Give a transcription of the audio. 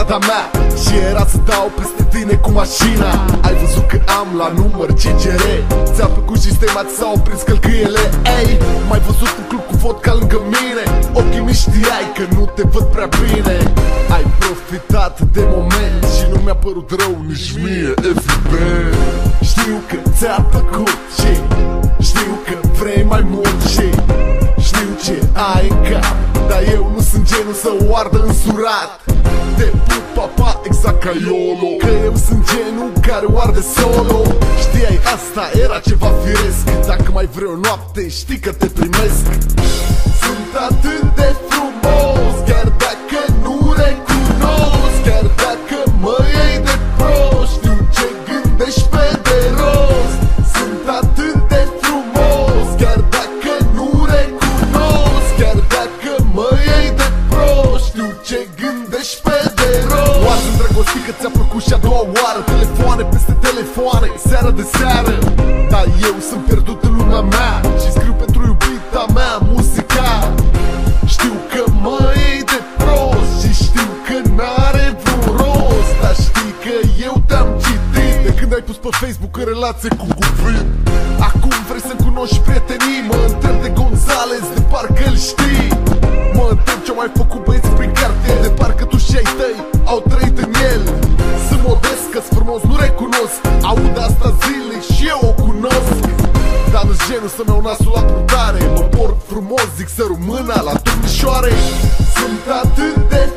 strada mea și era să dau peste tine cu mașina. Ai văzut că am la număr CGR, ți-a plăcut și stemat s-au prins călcâiele. Ei, m-ai văzut în club cu vodka lângă mine, ochii mi știai că nu te văd prea bine. Ai profitat de moment și nu mi-a părut rău nici mie, evident. Știu că ți-a plăcut și știu că vrei mai mult și știu ce ai în cap, dar eu nu sunt genul să o ardă însurat. Te pup, papa, exact ca YOLO, că eu sunt genul care o arde solo. Știai asta, era ceva firesc, dacă mai vrei o noapte știi că te primesc. Sunt atât de frumos, chiar dacă nu recunosc, chiar dacă mă iei de prost, știu ce gândești pe de rost. Sunt atât de frumos, chiar dacă nu recunosc, chiar dacă mă iei de prost, știu ce gândești pe de rost. Oare îndrăgostit că ți-a plăcut și a doua oară, telefoane peste telefoane, seară de seară. Dar eu sunt pierdut în lumea mea și scriu pentru iubita mea muzica. Știu că mă iei de prost și știu că n-are vreun rost, dar știi că eu te-am citit de când ai pus pe Facebook în relație cu cuvânt. Acum vrei să-mi cunoști prietenii, mă întreb de Gonzales, de parcă îl știi. Mă întreb ce-au mai făcut băieți prin cartier, de parcă tu și ai tăi au trăit în el. Sunt modest, că-s frumos, nu recunosc, aud asta zilnic și eu o cunosc. Dar nu-s genul să-mi iau nasul la purtare, mă port frumos, zic să rămână la domnișoare. Sunt atât de